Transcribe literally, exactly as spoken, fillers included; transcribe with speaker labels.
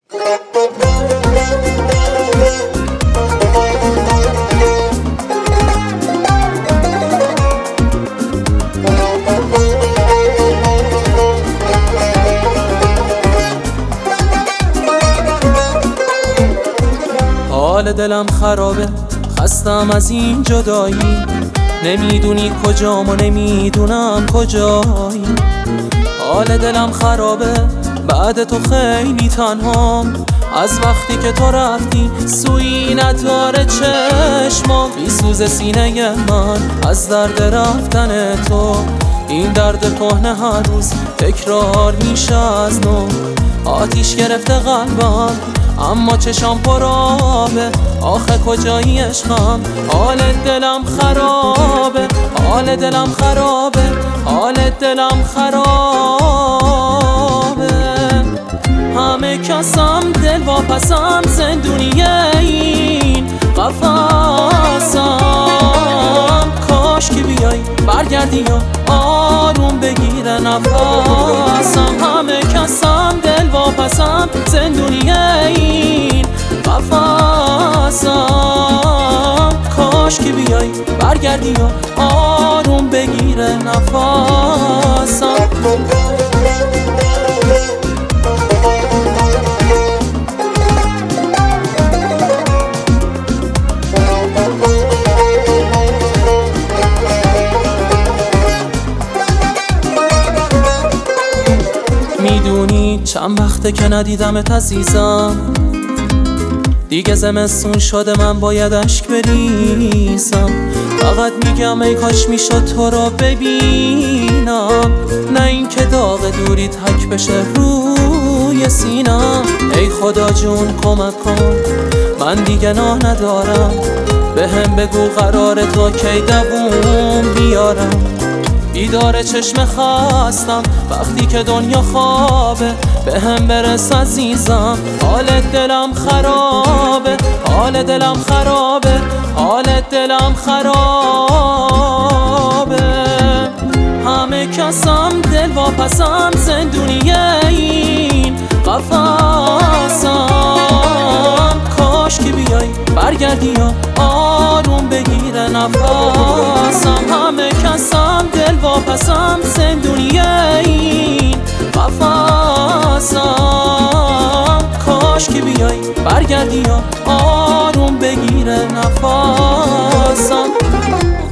Speaker 1: حال دلم خرابه، خستم از این جدایی. نمیدونی کجام و نمیدونم کجایی. حال دلم خرابه، بعد تو خیلی تنهام. از وقتی که تو رفتی سویی نداره چشمام. بیسوز سینه من از درد رفتن تو. این درد کهنه هر روز تکرار میشه از نو. آتیش گرفته قلبم اما چشام پر آبه. آخه کجایی عشقم؟ حال دلم خرابه، حال دلم خرابه، حال دلم خرابه. همه کسم دل واپسم، زندونی این قفصم. کاش که بیای برگردی یا آروم بگیره نفسم. همه کسم دل واپسم، زندونی این قفصم. کاش که بیای برگردی یا آروم بگیره نفسم. میدونی چند وقته که ندیدمت عزیزم. دیگه زمستون شده من باید اشک بریزم. فقط میگم ای کاش میشد تو رو ببینم، نه این که داغ دوری تک بشه روی سینم. ای خدا جون کمک کن، من دیگه نا ندارم. به هم بگو قرار تو کی دووم بیارم. بیدار چشم خستم وقتی که دنیا خوابه. به هم برس عزیزم، حال دلم خرابه، حال دلم خرابه، حال دلم خرابه. همه کسم دل واپسم، زندونی این قفصم. کاش که بیای برگردی یا آروم بگیره نفسم. همه کسم دل واپسم، زندونی این قفصم. کاش که بیای برگردی یا آروم بگیره نفسم.